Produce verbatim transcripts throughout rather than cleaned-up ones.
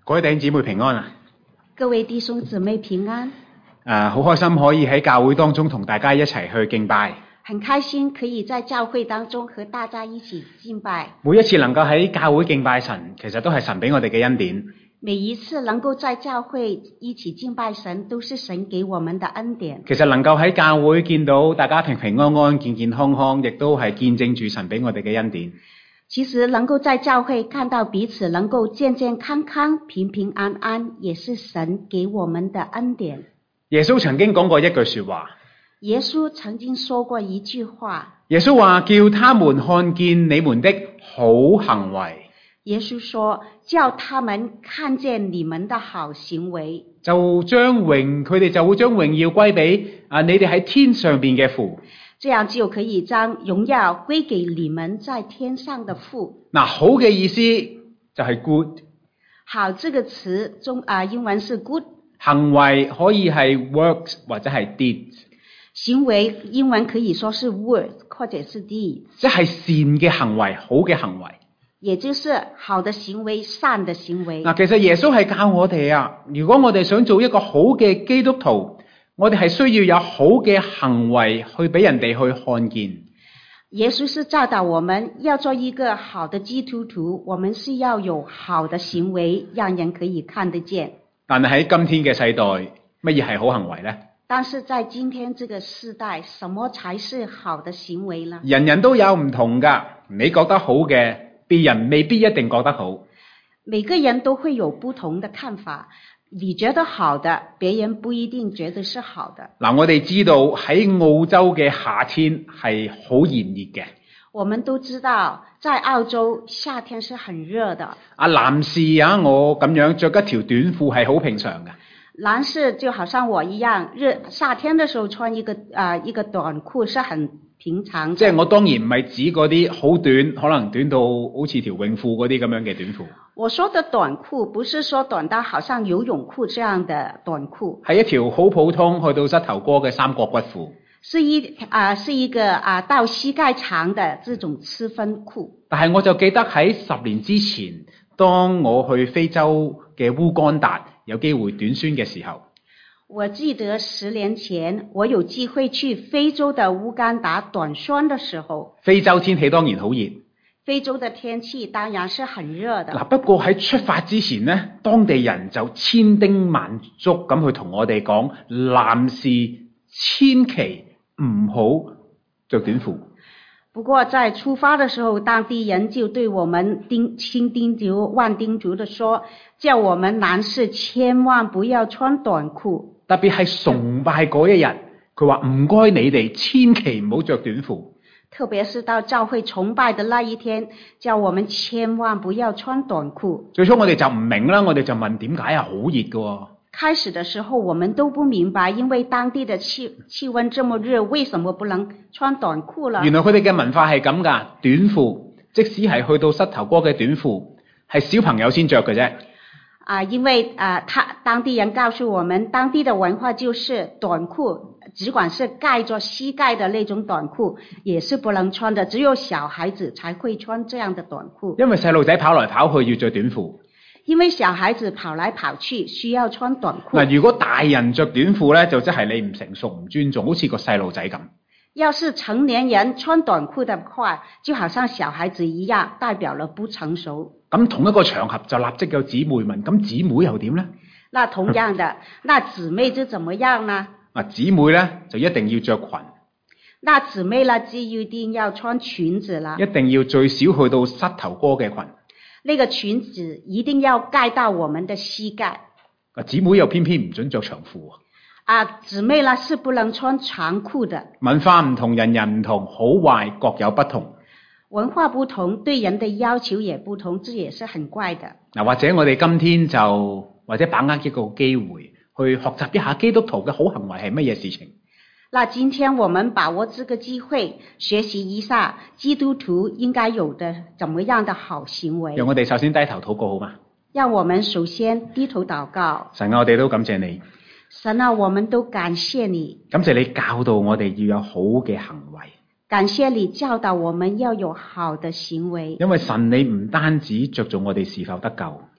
各位弟兄姊妹平安啊！ 各位弟兄姊妹平安。 誒，好開心可以喺教會當中同大家一齊去敬拜。 很開心可以在教會當中和大家一起敬拜。 每一次能夠喺教會敬拜神，其實都係神俾我哋嘅恩典。 每一次能夠在教會一起敬拜神，都是神給我們的恩典。 其實能夠喺教會見到大家平平安安、健健康康，亦都係見證住神俾我哋嘅恩典。 其實能夠在教會看到彼此能夠健健康康、平平安安，也是神給我們的恩典。 耶穌曾經講過一句說話。 耶穌曾經說過一句話。 耶穌話叫他們看見你們的好行為。 耶穌說叫他們看見你們的好行為， 就將榮佢哋就會將榮耀歸俾啊你哋喺天上邊嘅父。 這樣就可以將榮耀歸給你們在天上的父。 嗱，好嘅意思就係 good。 好這個詞中啊、呃，英文是 good。 行為可以係 works 或者係 deeds。 行為英文可以說是 words 或者是 deeds， 即係善嘅行為，好嘅行為。 也就是好的行為、善的行為。 嗱，其實耶穌係教我哋啊，如果我哋想做一個好嘅基督徒，我哋係需要有好嘅行為去俾人哋去看見。 耶穌是教導我們要做一個好的基督徒，我們是要有好的行為，讓人可以看得見。 但係喺今天嘅世代，乜嘢係好行為呢？ 但是在今天這個世代，什麼才是好的行為呢？ 人人都有唔同㗎，你覺得好嘅，別人未必一定覺得好。 每個人都會有不同的看法，你覺得好的，別人不一定覺得是好的。 嗱，我哋知道喺澳洲嘅夏天係好炎熱嘅。 我們都知道，在澳洲夏天是很熱的。 啊，男士啊，我咁樣着一條短褲係好平常嘅。 男士就好像我一樣，熱夏天的時候穿一個啊、呃、一個短褲是很平常的。 即係我當然唔係指嗰啲好短，可能短到好似條泳褲嗰啲咁樣嘅短褲。 我說的短褲不是說短到好像游泳褲這樣的短褲， 係一條好普通去到膝頭哥嘅三角骨褲。 是一啊、呃、是一個啊、呃、到膝蓋長的這種七分褲。 但係我就記得喺十年之前，當我去非洲嘅烏干達有機會短宣嘅時候， 我記得十年前我有機會去非洲的烏干達短宣的時候， 非洲天氣當然好熱。 非洲的天氣當然是很熱的。 嗱，不過喺出發之前呢，當地人就千叮萬囑咁去同我哋講，男士千祈唔好着短褲。 不過在出發的時候，當地人就對我們叮千叮囑萬叮囑的說，叫我們男士千萬不要穿短褲。 特別係崇拜嗰一日，佢話唔該你哋千祈唔好着短褲。 特別是到教會崇拜的那一天，叫我們千萬不要穿短褲。 最初我哋就唔明啦，我哋就問點解啊？好熱㗎。 開始的時候我們都不明白，因為當地的氣氣溫這麼熱，為什麼不能穿短褲了？ 原來佢哋嘅文化係咁㗎，短褲即使係去到膝頭哥嘅短褲，係小朋友先着嘅啫。 啊，因為啊，他當地人告訴我們，當地的文化就是短褲，只管是蓋着膝蓋的那種短褲，也是不能穿的，只有小孩子才會穿這樣的短褲。 因為細路仔跑來跑去要着短褲。 因為小孩子跑來跑去需要穿短褲。 嗱，如果大人着短褲咧，就即係你唔成熟、唔尊重，好似個細路仔咁。 要是成年人穿短褲的話，就好像小孩子一樣，代表了不成熟。 咁同一個場合就立即有姊妹問，咁姊妹又點咧？ 那同樣的，那姊妹就怎麼樣呢？ 啊，姊妹咧就一定要着裙。 那姊妹呢就一定要穿裙子啦。 一定要最少去到膝頭哥嘅裙。 那個裙子一定要蓋到我們的膝蓋。 啊，姊妹又偏偏唔准着長褲啊。 啊，姊妹呢是不能穿長褲的。 文化唔同，人人唔同，好壞各有不同。 文化不同，對人的要求也不同，這也是很怪的。 嗱，或者我哋今天就或者把握一個機會去學習一下基督徒嘅好行為係乜嘢事情。 那今天我們把握這個機會，學習一下基督徒應該有的怎麼樣的好行為。 讓我哋首先低頭禱告好嗎？ 讓我們首先低頭禱告。 神啊，我哋都感謝你。 神啊，我們都感謝你。 感謝你教導我哋要有好嘅行為。 感謝你教導我們要有好的行為。 因為神你唔單止着重我哋是否得救。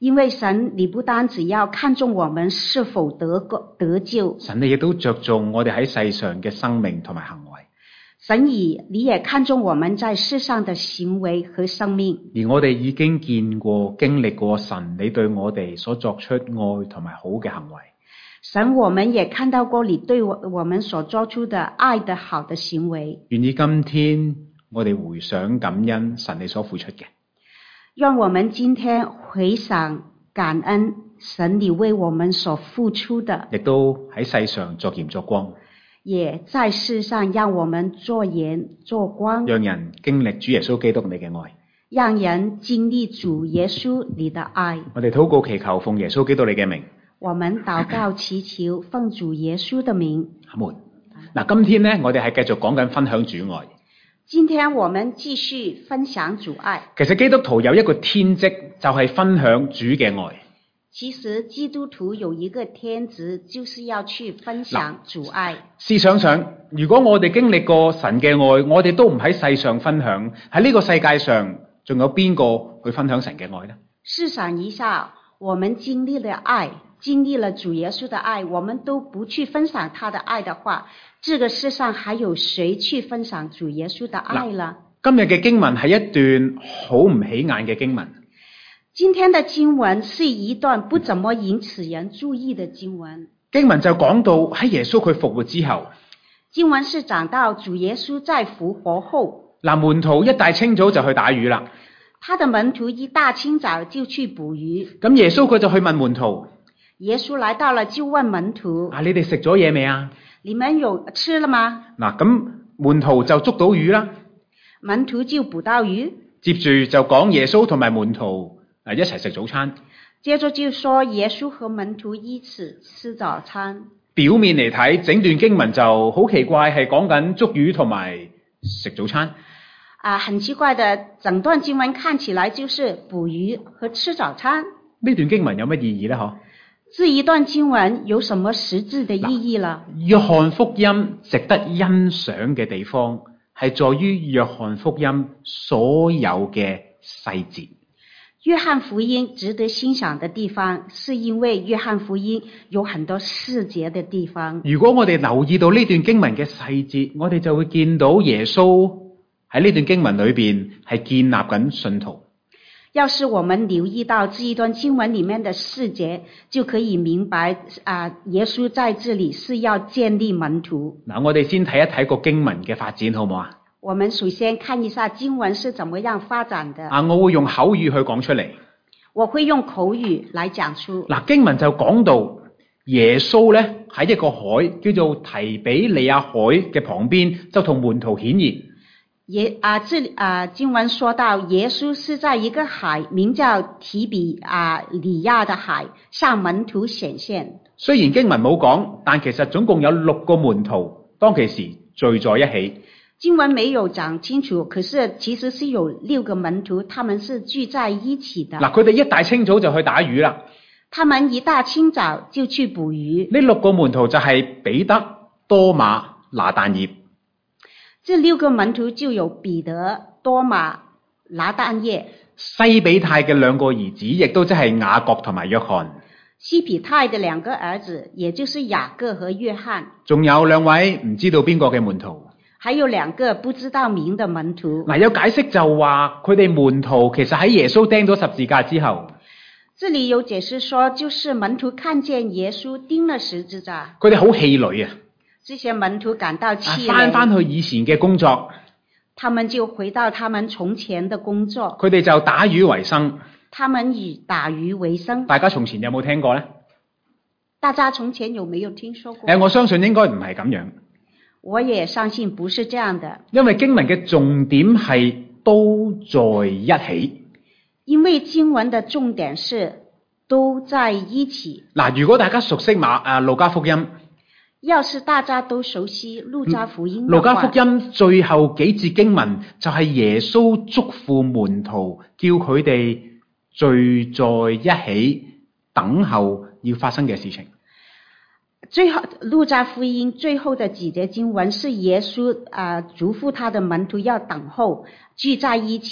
因為神你不單只要看重我們是否得個得救， 神你亦都着重我哋喺世上嘅生命同埋行為。 神以你也看重我們在世上的行為和生命。 而我哋已經見過、經歷過神你對我哋所作出愛同埋好嘅行為。 神，我們也看到過你對我我們所做出的愛的好的行為。 願意今天我哋回想感恩神你所付出嘅。 讓我們今天回想感恩神你為我們所付出的， 亦都喺世上作鹽作光， 也在世上讓我們作鹽作光， 讓人經歷主耶穌基督你嘅愛， 讓人經歷主耶穌你的愛。 我哋禱告祈求奉耶穌基督你嘅名。 我們禱告祈求奉主耶穌的名。 阿門。嗱，今天呢，我哋係繼續講緊分享主愛。 今天我們繼續分享主愛。 其實基督徒有一個天職，就係分享主嘅愛。 其實基督徒有一個天職，就是要去分享主愛。 試想想，如果我哋經歷過神嘅愛，我哋都唔喺世上分享，喺呢個世界上仲有邊個去分享神嘅愛呢？ 試想一下，我們經歷了愛，經歷了主耶穌的愛，我們都不去分享他的愛的話，這個世上還有誰去分享主耶穌的愛呢？ 今日嘅經文係一段好唔起眼嘅經文。 今天的經文是一段不怎麼引起人注意的經文。 經文就講到喺耶穌佢復活之後， 經文是講到主耶穌在復活後， 嗱，門徒一大清早就去打魚啦。 他的門徒一大清早就去捕魚。 咁耶穌佢就去問門徒， 耶穌來到了就問門徒： 啊，你哋食咗嘢未啊？ 你們有吃了嗎？ 嗱，咁門徒就捉到魚啦。 門徒就捕到魚。 接住就講耶穌同埋門徒誒一齊食早餐。 接着就說耶穌和門徒一起吃早餐。 表面嚟睇，整段經文就好奇怪，係講緊捉魚同埋食早餐。 啊，很奇怪的，整段經文看起來就是捕魚和吃早餐。 呢段經文有乜意義呢？嗬？ 這一段經文有什麼實質的意義了？ 約翰福音值得欣賞嘅地方係在於約翰福音所有嘅細節。 約翰福音值得欣賞的地方，是因為約翰福音有很多細節的地方。 如果我哋留意到呢段經文嘅細節，我哋就會見到耶穌喺呢段經文裏邊係建立緊信徒。 要是我們留意到這一段經文裏面的細節，就可以明白啊，耶穌在這裏是要建立門徒。 嗱，我哋先睇一睇個經文嘅發展，好唔好啊？ 我們首先看一下經文是怎麼樣發展的。 啊，我會用口語去講出嚟。 我會用口語來講出。 嗱，經文就講到耶穌咧喺一個海叫做提比利亞海嘅旁邊，就同門徒顯現。 耶啊，這啊經文說到耶穌是在一個海，名叫提比啊利亞的海，向門徒顯現。 雖然經文冇講，但其實總共有六個門徒當其時聚在一起。 經文沒有講清楚，可是其實是有六個門徒，他們是聚在一起的。 嗱，佢哋一大清早就去打魚啦。 他們一大清早就去捕魚。 呢六個門徒就係彼得、多馬、拿但業。 這六個門徒就有彼得、多馬、拿但業。 西比泰嘅兩個兒子，亦都即係雅各同埋約翰。 西比泰的兩個兒子，也就是雅各和約翰。 仲有兩位唔知道邊個嘅門徒。 還有兩個不知道名的門徒。 嗱，有解釋就話佢哋門徒其實喺耶穌釘咗十字架之後， 這裏有解釋說，就是門徒看見耶穌釘了十字架， 佢哋好氣餒啊！ 這些門徒感到氣餒， 翻翻去以前嘅工作， 他們就回到他們從前的工作， 佢哋就打魚為生。 他們以打魚為生。 大家從前有冇聽過呢？ 大家從前有沒有聽說過？ 誒，我相信應該唔係咁樣。 我也相信不是這樣的， 因為經文嘅重點係都在一起。 因為經文的重點是都在一起。 嗱，如果大家熟悉馬啊路加福音， 要是大家都熟悉路加福音， 路加福音最後幾節經文就係耶穌囑咐門徒，叫佢哋聚在一起等候要發生嘅事情。 最後路加福音最後的幾節經文是耶穌啊囑咐他的門徒要等候聚在一起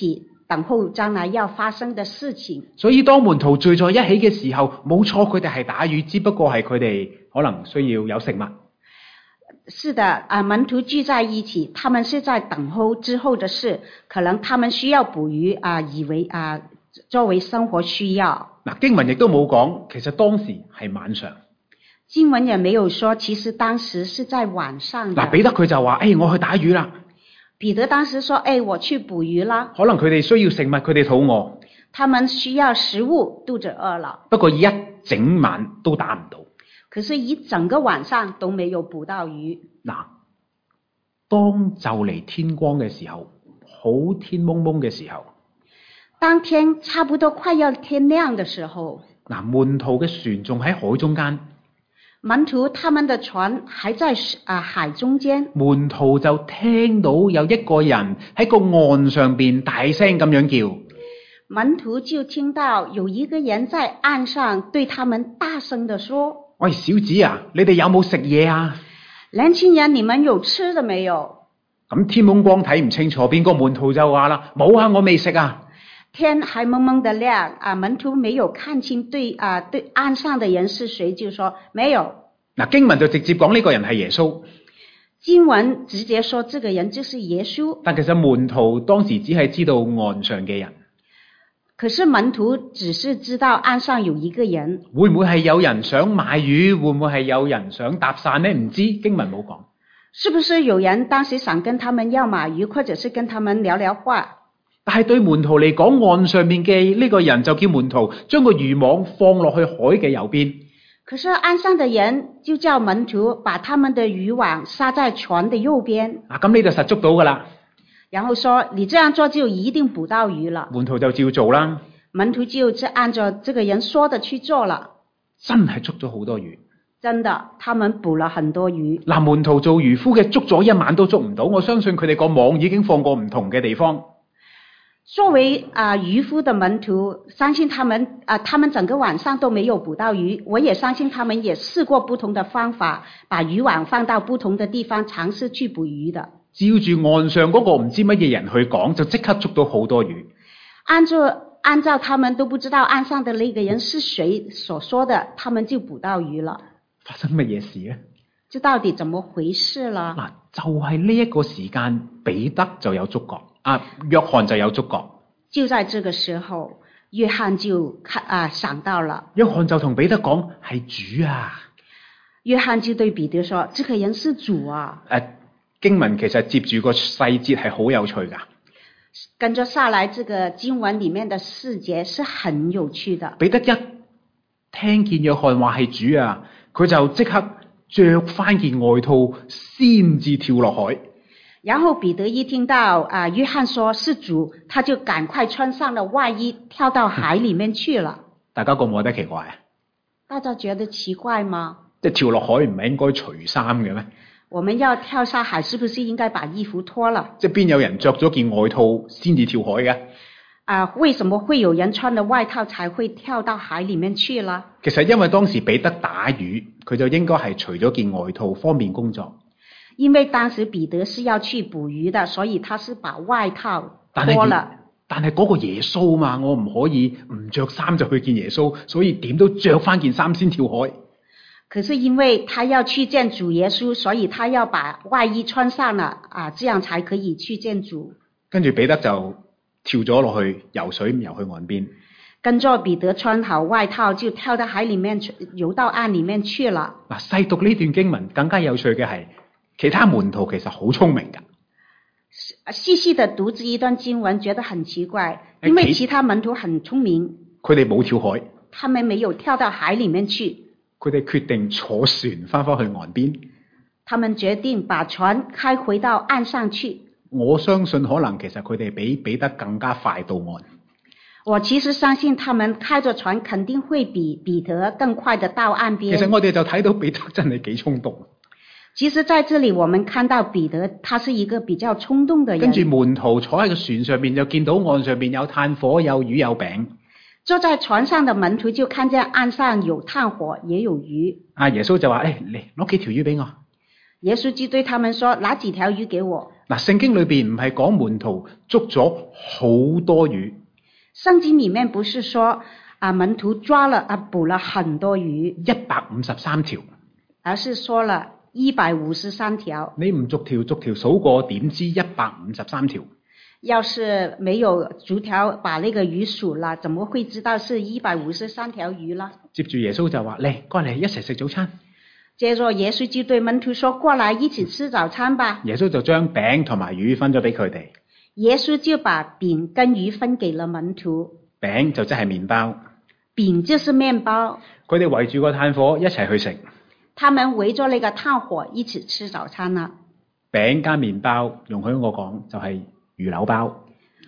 等候將來要發生的事情。 所以當門徒聚在一起嘅時候，冇錯，佢哋係打魚，只不過係佢哋可能需要有食物。 是的，啊，門徒聚在一起，他們是在等候之後的事，可能他們需要捕魚啊，以為啊作為生活需要。 嗱，經文亦都冇講，其實當時係晚上。 經文也沒有說，其實當時是在晚上的。 嗱，彼得佢就話：，誒、哎，我去打魚啦。 彼得當時說：，誒、哎，我去捕魚啦。 可能佢哋需要食物，佢哋肚餓。 他們需要食物，肚子餓了。 不過一整晚都打唔到。 可是，一整個晚上都沒有捕到魚。 嗱，當就嚟天光嘅時候，好天蒙蒙嘅時候， 當天差不多快要天亮嘅時候， 嗱，門徒嘅船仲喺海中間， 門徒他們的船還在啊海中間， 門徒就聽到有一個人喺個岸上邊大聲咁樣叫， 門徒就聽到有一個人在岸上對他們大聲地說：， 喂，小子啊，你哋有冇食嘢啊？ 年輕人，你們有吃的沒有？ 咁天蒙光睇唔清楚，邊個門徒就話啦：，冇啊，我未食啊。 天還蒙蒙的亮，啊，門徒沒有看清對啊對岸上的人是誰，就說沒有。 嗱，經文就直接講呢個人係耶穌。 經文直接說這個人就是耶穌。 但其實門徒當時只係知道岸上嘅人。 可是門徒只是知道岸上有一個人。 會唔會係有人想買魚？會唔會係有人想搭訕呢？唔知，經文冇講。 是不是有人當時想跟他們要買魚，或者是跟他們聊聊話？ 但係對門徒嚟講，岸上面嘅呢個人就叫門徒將個漁網放落去海嘅右邊。 可是岸上的人就叫門徒把他們的漁網撒在船的右邊。 啊，咁你就實捉到噶啦。 然後說你這樣做就一定捕到魚了。 門徒就照做啦。 門徒就按照這個人說的去做了。 真係捉咗好多魚。 真的，他們捕了很多魚。 嗱，門徒做漁夫嘅捉咗一晚都捉唔到，我相信佢哋個網已經放過唔同嘅地方。 作為啊、呃、漁夫的門徒，相信他們啊、呃，他們整個晚上都沒有捕到魚。我也相信他們也試過不同的方法，把漁網放到不同的地方，嘗試去捕魚的。 照住岸上嗰個唔知乜嘢人去講，就即刻捉到好多魚。 按照按照他們都不知道岸上的那個人是誰所說的，他們就捕到魚了。 發生乜嘢事啊？ 這到底怎麼回事啦？ 嗱，就係呢一個時間，彼得就有觸覺，啊，約翰就有觸覺。 就在這個時候，約翰就看啊想到了。 約翰就同彼得講：係主啊！ 約翰就對彼得說：這個人是主啊！ 誒、啊，經文其實接住個細節係好有趣㗎。 跟着下來，這個經文裡面的細節是很有趣的。 彼得一聽見約翰話係主啊，佢就即刻着翻件外套，先至跳落海。 然後彼得一聽到啊約翰說是主，他就趕快穿上了外衣，跳到海裡面去了。 大家覺唔覺得奇怪啊？ 大家覺得奇怪嗎？ 即係跳落海唔係應該除衫嘅咩？ 我們要跳下海，是不是應該把衣服脫了？ 即係邊有人着咗件外套先至跳海嘅？ 啊，為什麼會有人穿了外套才會跳到海裡面去了？ 其實因為當時彼得打魚，佢就應該係除咗件外套方便工作。因為當時彼得是要去捕魚的，所以他是把外套脫了。 但係嗰個耶穌嘛，我唔可以唔着衫就去見耶穌，所以點都着翻件衫先跳海。 可是因為他要去見主耶穌，所以他要把外衣穿上了，啊，這樣才可以去見主。 跟住彼得就跳咗落去游水，游去岸邊。 跟着彼得穿好外套就跳到海裡面去，游到岸裡面去了。 嗱，細讀呢段經文更加有趣嘅係，其他門徒其實好聰明㗎。 細細的讀這一段經文，覺得很奇怪，因為其他門徒很聰明， 佢哋冇跳海， 他們沒有跳到海裡面去。 佢哋決定坐船翻返去岸邊。 他們決定把船開回到岸上去。 我相信可能其實佢哋比彼得更加快到岸。 我其實相信他們開着船肯定會比彼得更快的到岸邊。 其實我哋就睇到彼得真係幾衝動。 其實在這裡我們看到彼得，他是一個比較衝動的人。 跟住門徒坐喺個船上面，就見到岸上面有炭火、有魚、有餅。 坐在船上的門徒就看見岸上有炭火，也有魚。啊， 耶穌就話：誒，嚟攞幾條魚俾我。 耶穌就對他們說：拿幾條魚給我。 嗱，聖經裏邊唔係講門徒捉咗好多魚， 聖經裡面不是說啊門徒抓了啊捕了很多魚， 一百五十三條。 而是說了一百五十三條。 你唔逐條逐條數過，點知一百五十三條？ 要是沒有逐條把那個魚數了，怎麼會知道是一百五十三條魚啦？ 接住耶穌就話：嚟，過嚟一齊食早餐。 接着耶穌就對門徒說：過來一起吃早餐吧。 耶穌就將餅同埋魚分咗俾佢哋。 耶穌就把餅跟魚分給了門徒。 餅就即係麵包， 餅就是麵包。 佢哋圍住個炭火一齊去食。 他們圍着那個炭火一起吃早餐啦。 餅加麵包，容許我講就係魚柳包。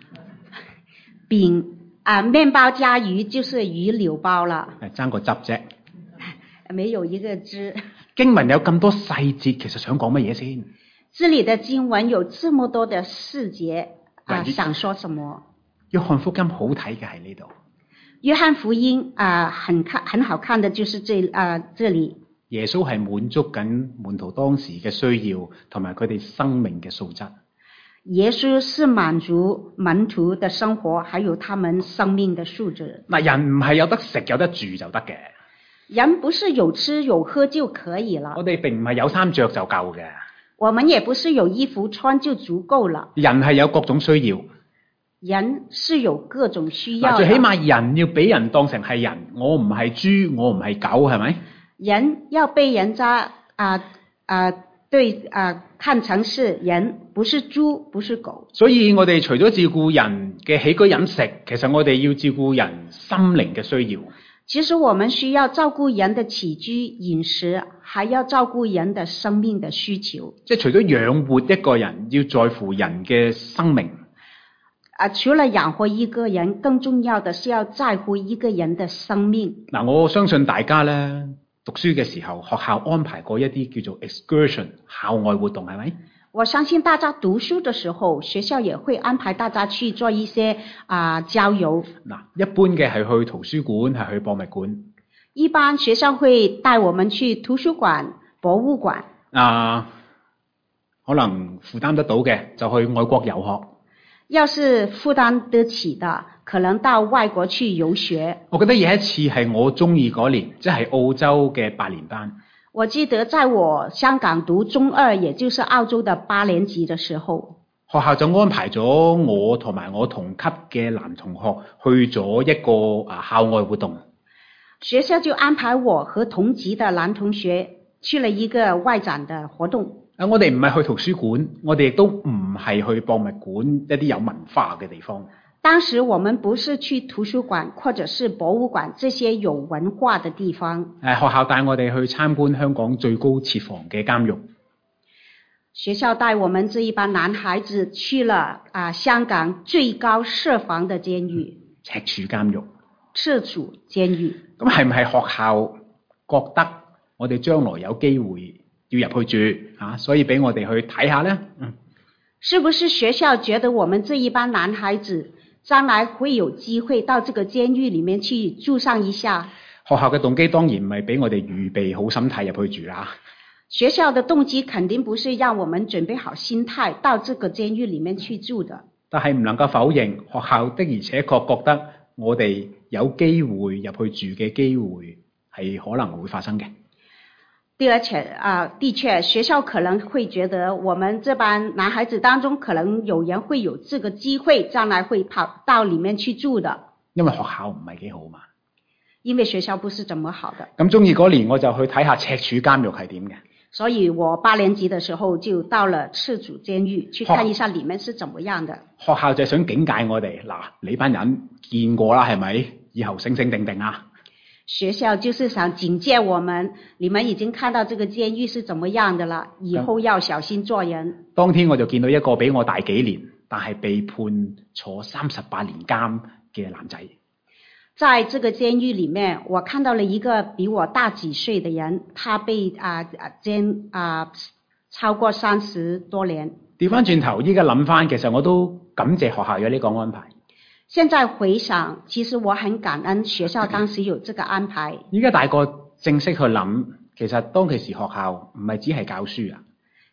餅啊，麵包加魚就是魚柳包啦。 係爭個汁啫， 沒有一個汁。 經文有咁多細節，其實想講乜嘢先？ 這裡的經文有這麼多的細節啊， 喂想說什麼？ 約翰福音好睇嘅喺呢度。 約翰福音啊，很看很好看的，就是這啊這裡。 耶穌係滿足緊門徒當時嘅需要，同埋佢哋生命嘅素質。 耶穌是滿足門徒的生活，還有他們生命的素質。 嗱，人唔係有得食有得住就得嘅。 人不是有吃有喝就可以了。 我哋並唔係有衫着就夠嘅。 我們也不是有衣服穿就足夠了。 人係有各種需要。 人是有各種需要的。 最起碼人要俾人當成係人，我唔係豬，我唔係狗，係咪？ 人要被人家啊啊對啊看成是人，不是豬，不是狗。 所以我哋除咗照顧人嘅起居飲食，其實我哋要照顧人心靈嘅需要。 其實我們需要照顧人的起居飲食，還要照顧人的生命的需求。 即係除咗養活一個人，要在乎人嘅生命。 啊，除了養活一個人，更重要的是要在乎一個人的生命。 嗱，我相信大家咧，讀書嘅時候，學校安排過一啲叫做 excursion 校外活動，係咪？ 我相信大家讀書的時候，學校也會安排大家去做一些啊、呃、郊遊。 嗱，一般嘅係去圖書館，係去博物館。 一般學校會帶我們去圖書館、博物館。 啊，可能負擔得到嘅就去外國遊學。 要是負擔得起的，可能到外國去遊學。 我覺得有一次係我中二嗰年，即係澳洲嘅八年班。 我記得在我香港讀中二，也就是澳洲的八年級的時候， 學校就安排咗我同埋我同級嘅男同學去咗一個啊校外活動。 學校就安排我和同級的男同學去了一個外展的活動。 啊，我哋唔係去圖書館，我哋亦都唔係去博物館，一啲有文化嘅地方。 當時我們不是去圖書館或者是博物館這些有文化的地方。 誒，學校帶我哋去參觀香港最高設防嘅監獄。 學校帶我們這一班男孩子去了啊香港最高設防的監獄。 赤柱監獄。 赤柱監獄。 咁係唔係學校覺得我哋將來有機會要入去住啊？所以俾我哋去睇下咧？嗯。 是不是學校覺得我們這一班男孩子將來會有機會到這個監獄裡面去住上一下？ 學校嘅動機當然唔係俾我哋預備好心態入去住啦。 學校的動機肯定不是讓我們準備好心態到這個監獄裡面去住的。但係唔能夠否認，學校的而且確覺得我哋有機會入去住嘅機會係可能會發生嘅。而且啊，的確，學校可能會覺得我們這班男孩子當中，可能有人會有這個機會，將來會跑到裡面去住的。因為學校唔係幾好嘛。因為學校不是怎麼好的。咁中二嗰年我就去睇下赤柱監獄係點嘅。所以我八年級的時候就到了赤柱監獄去看一下裡面是怎麼樣的。學校就係想警戒我哋，嗱，你班人見過啦，係咪？以後醒醒定定啊！學校就是想警戒我們，你們已經看到這個監獄是怎麼樣的了，以後要小心做人。當天我就見到一個比我大幾年，但係被判坐三十八年監嘅男仔。在這個監獄裡面，我看到了一個比我大幾歲的人，他被啊啊監啊超過三十多年。調翻轉頭，依家諗翻，其實我都感謝學校有呢個安排。現在回想，其實我很感恩學校當時有這個安排。依家大個正式去諗，其實當其時學校唔係只係教書啊。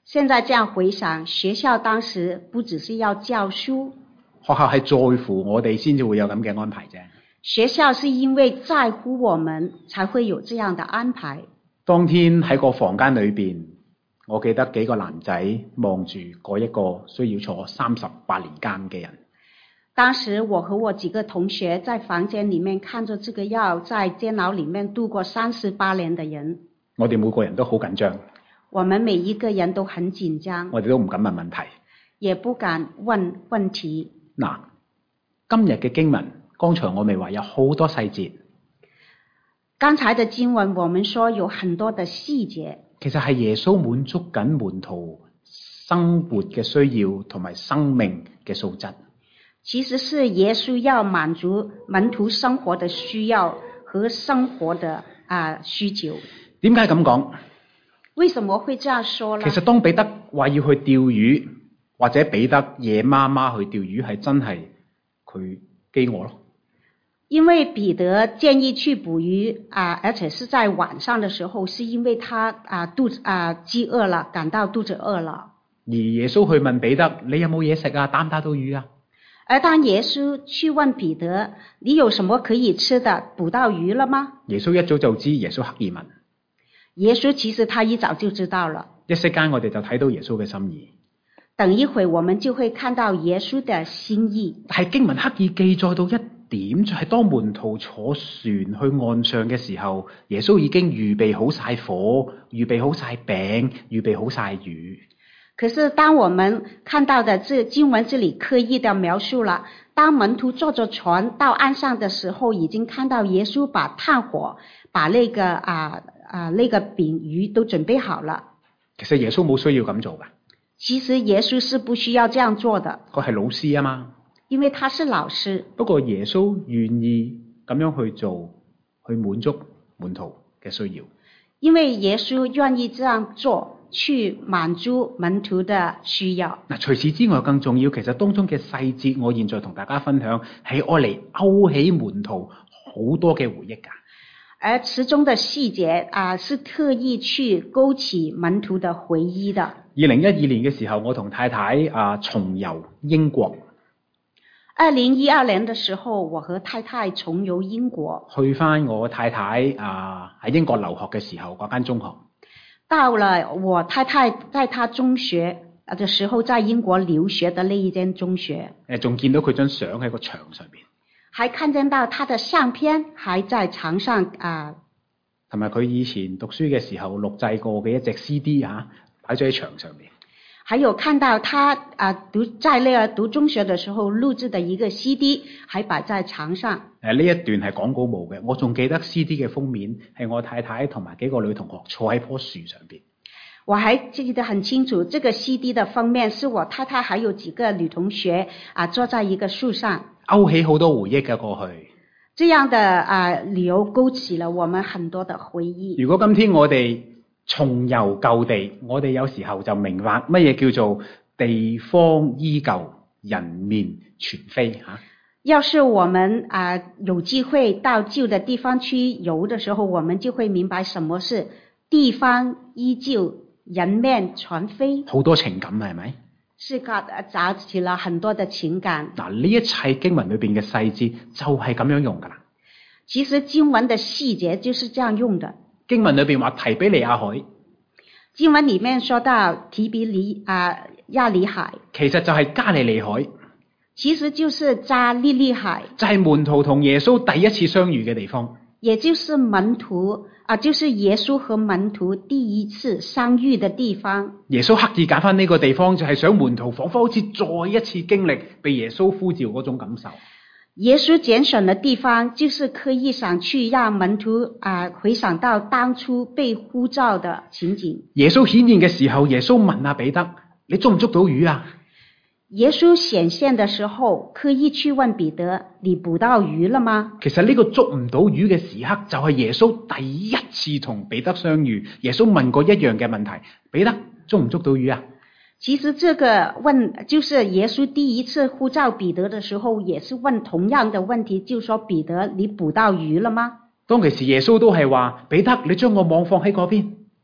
現在這樣回想，學校當時不只是要教書， 學校係在乎我哋先至會有咁嘅安排啫。 學校是因為在乎我們，才會有這樣的安排。 當天喺個房間裏邊，我記得幾個男仔望住嗰一個需要坐三十八年監嘅人。 當時我和我幾個同學在房間裏面看着這個要在監牢裏面度過三十八年的人， 我哋每個人都好緊張， 我們每一個人都很緊張， 我哋都唔敢問問題， 也不敢問問題。 嗱，今日嘅經文，剛才我咪話有好多細節。 剛才的經文，我們說有很多的細節， 其實係耶穌滿足緊門徒生活嘅需要同埋生命嘅素質。 其實是耶穌要滿足門徒生活的需要和生活的啊需求。 點解咁講？ 為什麼會這樣說呢？ 其實當彼得話要去釣魚，或者彼得夜媽媽去釣魚，係真係佢飢餓咯。 因為彼得建議去捕魚啊，而且是在晚上的時候，是因為他啊肚子啊飢餓了，感到肚子餓了。 而耶穌去問彼得：你有冇嘢食啊？打唔打到魚啊？ 而當耶穌去問彼得：你有什麼可以吃的？捕到魚了嗎？ 耶穌一早就知，耶穌刻意問。 耶穌其實他一早就知道了。 一息間我哋就睇到耶穌嘅心意。 等一會我們就會看到耶穌的心意。 但係經文刻意記載到一點，就係當門徒坐船去岸上嘅時候，耶穌已經預備好晒火，預備好晒餅，預備好晒魚。 可是當我們看到的這經文這裡刻意的描述了，當門徒坐着船到岸上的時候，已經看到耶穌把炭火、把那個啊啊那個餅魚都準備好了。 其實耶穌冇需要咁做㗎。 其實耶穌是不需要這樣做的。 佢係老師啊嘛。 因為他是老師。不過耶穌願意咁樣去做，去滿足門徒嘅需要。 因為耶穌願意這樣做。去滿足門徒的需要。嗱， 除此之外更重要，其實當中嘅細節，我現在同大家分享，係愛嚟勾起門徒好多嘅回憶㗎。 而其中的細節啊，是特意去勾起門徒的回憶的。二零一二年嘅時候，我同太太啊重遊英國。 二零一二年的時候，我和太太重遊英國， 去返我太太啊喺英國留學嘅時候嗰間中學。 到了我太太在她中學的時候，在英國留學的那一間中學。 誒，仲見到佢張相喺個牆上邊， 還看見到他的相片還在牆上啊。 同埋佢以前讀書嘅時候錄製過嘅一隻 C D 啊，擺咗喺牆上面。 還有看到他啊讀在那個讀中學的時候錄製的一個 C D， 還擺在牆上。 誒，呢一段係廣告模嘅，我仲記得 C D 嘅封面係我太太同埋幾個女同學坐喺棵樹上邊。 我還記得很清楚，這個 C D 的封面是我太太還有幾個女同學啊坐在一個樹上， 勾起好多回憶嘅過去。 這樣的啊理由勾起了我們很多的回憶。 如果今天我哋重遊舊地，我哋有時候就明白乜嘢叫做地方依舊，人面全非吓。 要是我們啊有機會到舊的地方去遊的時候，我們就會明白什麼是地方依舊，人面全非。 好多情感係咪？ 是搞找起了很多的情感。 嗱，呢一切經文裏邊嘅細節就係咁樣用噶啦。 其實經文的細節就是這樣用的。 經文裏邊話提比利亞海， 經文裏面說到提比利啊亞里海， 其實就係加利利海， 其實就是加利利海， 就係門徒同耶穌第一次相遇嘅地方， 也就是門徒啊，就是耶穌和門徒第一次相遇的地方。 耶穌刻意揀翻呢個地方，就係想門徒仿佛好似再一次經歷被耶穌呼召嗰種感受。 耶穌揀選的地方，就是刻意想去讓門徒啊回想到當初被呼召的情景。 耶穌顯現嘅時候，耶穌問阿彼得：你捉唔捉到魚啊？ 耶穌顯現的時候，刻意去問彼得：你捕到魚了嗎？ 其實呢個捉唔到魚嘅時刻，就係耶穌第一次同彼得相遇。耶穌問過一樣嘅問題：彼得，捉唔捉到魚啊？ 其實這個問，就是耶穌第一次呼召彼得的時候，也是問同樣的問題，就是說彼得，你捕到魚了嗎？ 當其時耶穌都係話：彼得，你將個網放喺嗰邊。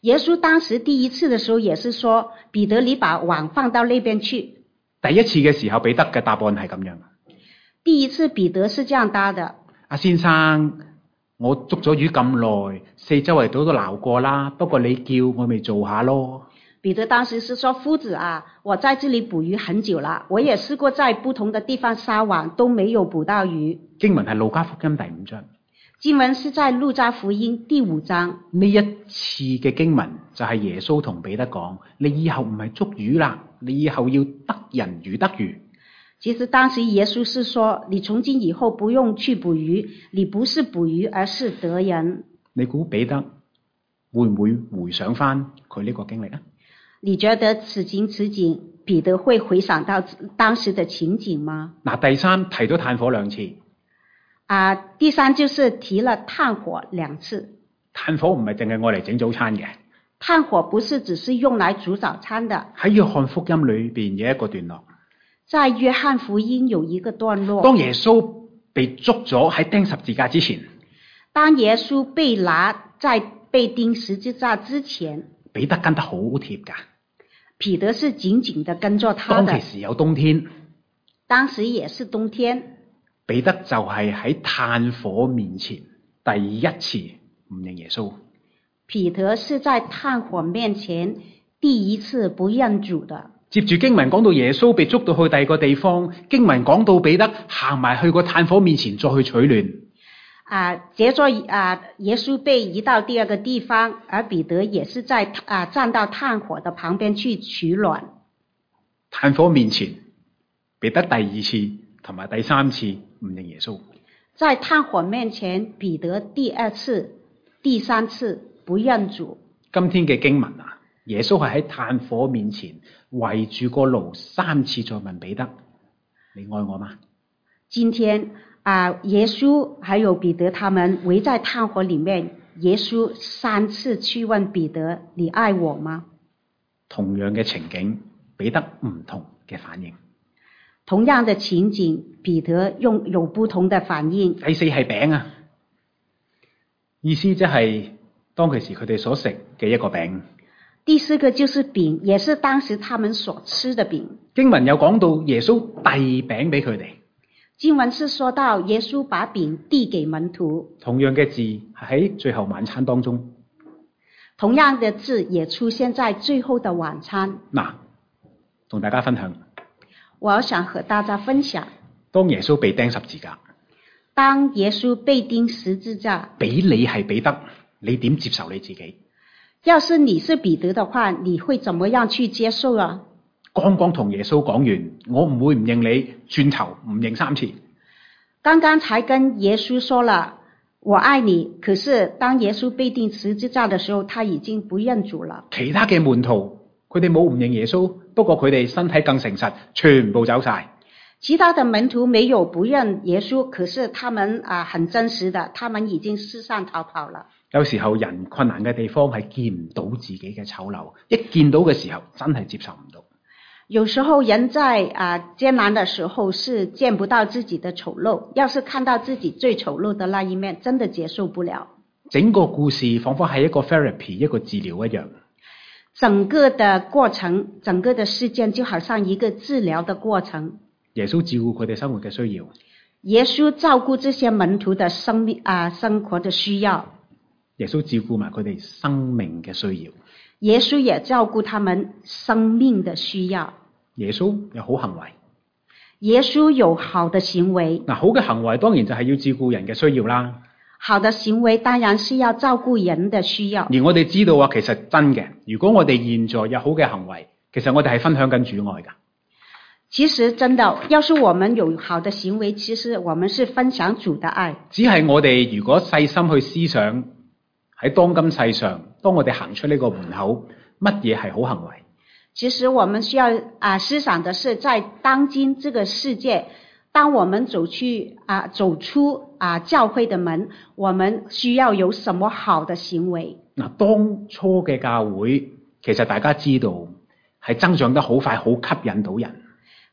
耶穌當時第一次的時候也是說，彼得你把網放到那邊去。 第一次嘅時候，彼得嘅答案係咁樣。 第一次彼得是這樣答的： 阿先生，我捉咗魚咁耐，四周圍都都撈過啦，不過你叫我咪做下咯。 彼得當時是說，夫子啊，我在這裏捕魚很久了，我也試過在不同的地方撒網，都沒有捕到魚。 經文係路加福音第五章。 經文是在路加福音第五章。 呢一次嘅經文就係耶穌同彼得講：你以後唔係捉魚啦，你以後要得人如得魚。 其實當時耶穌是說，你從今以後不用去捕魚，你不是捕魚，而是得人。 你估彼得會唔會回想翻佢呢個經歷啊？ 你覺得此情此景，彼得會回想到當時的情景嗎？ 嗱，第三提到炭火兩次。 啊，第三就是提了炭火兩次。 炭火唔係淨係愛嚟整早餐嘅。 炭火不是只是用來煮早餐的。 喺約翰福音裏邊有一個段落。 在約翰福音有一個段落。 當耶穌被捉咗喺釘十字架之前。 當耶穌被拿在被釘十字架之前。 彼得跟得好貼㗎。 彼得是緊緊地跟着他的。 當其時有冬天。 當時也是冬天。 彼得就係喺炭火面前第一次唔認耶穌。 彼得是在炭火面前第一次不認主的。 接住經文講到耶穌被捉到去第二個地方，經文講到彼得行埋去個炭火面前再去取暖。 啊，接着啊，耶穌被移到第二個地方，而彼得也是在啊站到炭火的旁邊去取暖。 炭火面前，彼得第二次同埋第三次唔認耶穌。 在炭火面前，彼得第二次、第三次不認主。 今天嘅經文啊，耶穌係喺炭火面前圍住個爐三次再問彼得：你愛我嗎？ 今天啊，耶穌還有彼得他們圍在炭火裡面，耶穌三次去問彼得：你愛我嗎？ 同樣嘅情景，彼得唔同嘅反應。 同樣的情景，彼得用有不同的反應。 第四係餅啊，意思即係當其時佢哋所食嘅一個餅。 第四個就是餅，也是當時他們所吃的餅。 經文有講到耶穌遞餅俾佢哋。 經文是說到耶穌把餅遞給門徒。 同樣嘅字係喺最後晚餐當中。 同樣的字也出現在最後的晚餐。 嗱，同大家分享。 我想和大家分享， 當耶穌被釘十字架， 當耶穌被釘十字架， 俾你係彼得，你點接受你自己？ 要是你是彼得的話，你會怎麼樣去接受啊？ 剛剛同耶穌講完，我唔會唔認你，轉頭唔認三次。 剛剛才跟耶穌說了我愛你，可是當耶穌被釘十字架的時候，他已經不認主了。 其他嘅門徒，佢哋冇唔認耶穌，不過佢哋身體更誠實，全部走晒。 其他的門徒沒有不認耶穌，可是他們啊很真實的，他們已經四散逃跑了。 有時候人困難嘅地方係見唔到自己嘅醜陋，一見到嘅時候真係接受唔到。 有時候人在啊艱難的時候是見不到自己的醜陋，要是看到自己最醜陋的那一面，真的接受不了。 整個故事仿佛係一個 therapy， 一個治療一樣。 整個的過程，整個的事件就好像一個治療的過程。 耶穌照顧佢哋生活嘅需要。 耶穌照顧這些門徒的生命啊生活的需要。 耶穌照顧埋佢哋生命嘅需要。 耶穌也照顧他們生命的需要。 耶穌有好行為。 耶穌有好的行為。 嗱，好嘅行為當然就係要照顧人嘅需要啦。 好的行為當然是要照顧人的需要。 而我哋知道啊，其實真嘅，如果我哋現在有好嘅行為，其實我哋係分享緊主愛噶。 其實真的，要是我們有好的行為，其實我們是分享主的愛。 只係我哋如果細心去思想，喺當今世上，當我哋行出呢個門口，乜嘢係好行為？ 其實我們需要啊思想的是，在當今這個世界，當我們走去啊走出啊教會的門，我們需要有什麼好的行為？ 嗱，當初嘅教會其實大家知道係增長得好快，好吸引到人。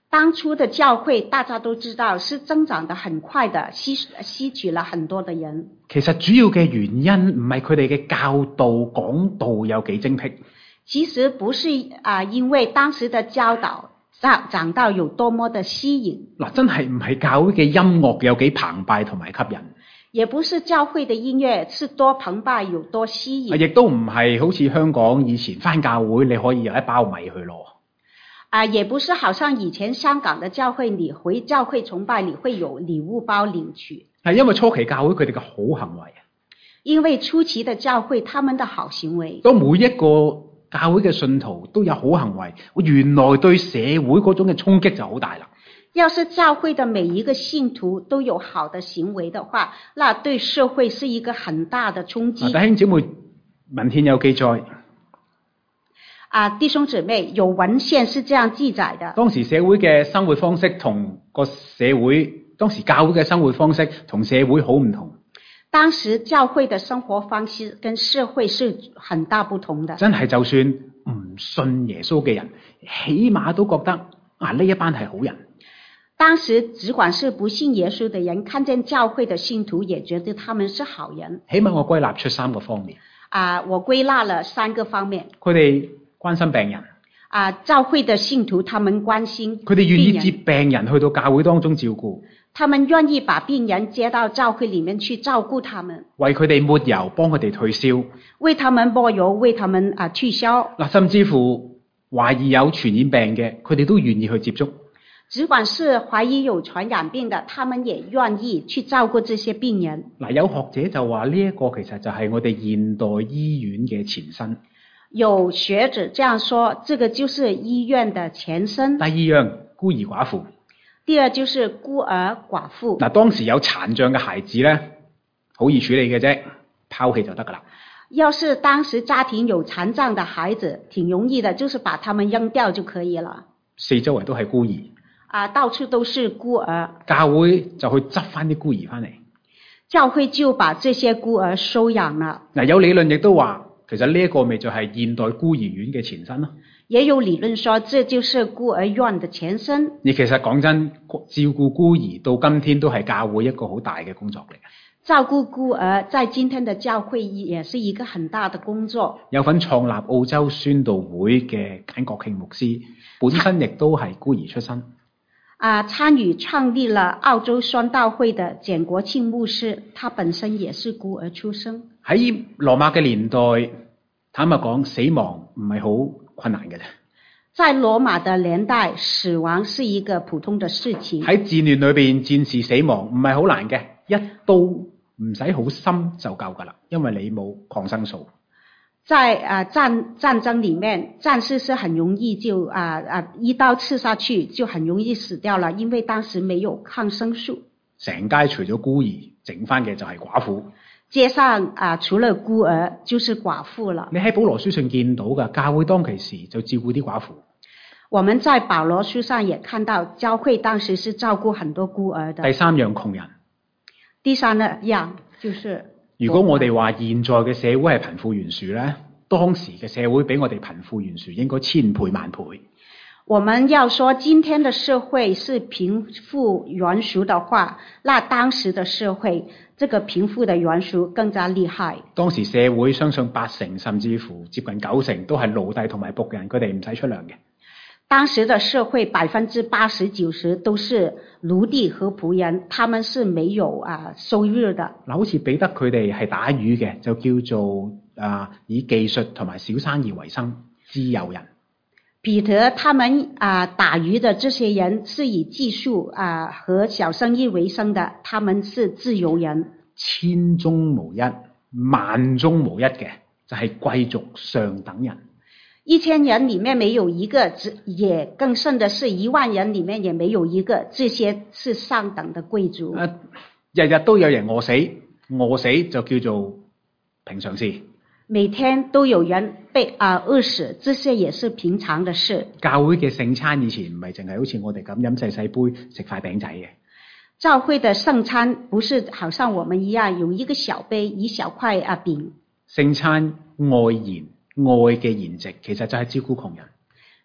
當初的教會大家都知道是增長得很快的，吸吸取了很多的人。 其實主要嘅原因唔係佢哋嘅教導講道有幾精闢， 其實不是啊，因為當時的教導講講道有多麼的吸引。 嗱，真係唔係教會嘅音樂有幾澎湃同埋吸引， 也不是教會的音樂是多澎湃有多吸引， 亦都唔係好似香港以前返教會你可以有一包米去攞。 啊，也不是好像以前香港的教會，你回教會崇拜你會有禮物包領取。 係因為初期教會佢哋嘅好行為， 因為初期的教會他們的好行為， 當每一個教會嘅信徒都有好行為，原來對社會嗰種嘅衝擊就好大啦。 要是教會的每一個信徒都有好的行為的話，那對社會是一個很大的衝擊。 弟兄姊妹，文獻有記載。 啊，弟兄姊妹，有文獻是這樣記載的。 當時社會嘅生活方式同個社會，當時教會嘅生活方式同社會好唔同。 當時教會的生活方式跟社會是很大不同的。 真係就算唔信耶穌嘅人，起碼都覺得啊呢一班係好人。 當時只管是不信耶穌的人，看見教會的信徒，也覺得他們是好人。 起碼我歸納出三個方面。 啊，我歸納了三個方面。 佢哋關心病人。 啊，教會的信徒他們關心。 佢哋願意接病人去到教會當中照顧。 他們願意把病人接到教會裡面去照顧他們。 為佢哋抹油，幫佢哋退燒。 為他們抹油，為他們啊退燒。 嗱，甚至乎懷疑有傳染病嘅，佢哋都願意去接觸。 只管是懷疑有傳染病的，他們也願意去照顧這些病人。嗱， 有學者就話呢一個其實就係我哋現代醫院嘅前身。 有學者這樣說，這個就是醫院的前身。 第二樣，孤兒寡婦。 第二就是孤兒寡婦。 嗱，當時有殘障嘅孩子咧，好易處理嘅啫，拋棄就得噶啦。 要是當時家庭有殘障的孩子，挺容易的，就是把他們扔掉就可以了。 四周圍都係孤兒。 啊，到處都是孤兒。 教會就去執翻啲孤兒翻嚟。 教會就把這些孤兒收養了。嗱， 有理論亦都話，其實呢一個咪就係現代孤兒院嘅前身咯。 也有理論說，這就是孤兒院的前身。 而其實講真，照顧孤兒到今天都係教會一個好大嘅工作嚟嘅。 照顧孤兒在今天的教會也是一個很大的工作。 有份創立澳洲宣道會嘅簡國慶牧師，本身亦都係孤兒出身。 啊，參與創立了澳洲宣道會的簡國慶牧師，他本身也是孤兒出身。 喺羅馬嘅年代，坦白講，死亡唔係好困難嘅啫。 在羅馬的年代，死亡是一個普通的事情。 喺戰亂裏邊，戰士死亡唔係好難嘅，一刀唔使好深就夠噶啦，因為你冇抗生素。 在啊戰戰爭裡面，戰士是很容易就啊啊一刀刺下去就很容易死掉了，因為當時沒有抗生素。 成街除咗孤兒，剩翻嘅就係寡婦。 街上啊，除了孤兒就是寡婦了。 你喺保羅書上見到噶，教會當其時就照顧啲寡婦。 我們在保羅書上也看到，教會當時是照顧很多孤兒的。 第三樣，窮人。 第三樣就是。 如果我哋話現在嘅社會係貧富懸殊咧，當時嘅社會比我哋貧富懸殊應該千倍萬倍。 我們要說今天的社會是貧富懸殊的話，那當時的社會，這個貧富的懸殊更加厲害。 當時社會相信八成甚至乎接近九成都係奴隸同埋僕人，佢哋唔使出糧嘅。 當時的社會百分之八十九十都是奴隸和僕人，他們是沒有啊收入的。嗱， 好似彼得佢哋係打魚嘅，就叫做啊以技術同埋小生意為生，自由人。 彼得他們啊打魚的這些人是以技術啊和小生意為生的，他們是自由人。 千中無一、萬中無一嘅就係貴族上等人。 一千人裡面沒有一個，也更甚的是一萬人裡面也沒有一個，這些是上等的貴族。 啊，日日都有人餓死，餓死就叫做平常事。 每天都有人被啊餓死，這些也是平常的事。 教會嘅聖餐以前唔係淨係好似我哋咁飲細細杯食塊餅仔嘅。 教會的聖餐不是好像我們一樣有一個小杯一小塊啊餅。 聖餐愛筵。愛嘅筵席其實就係照顧窮人。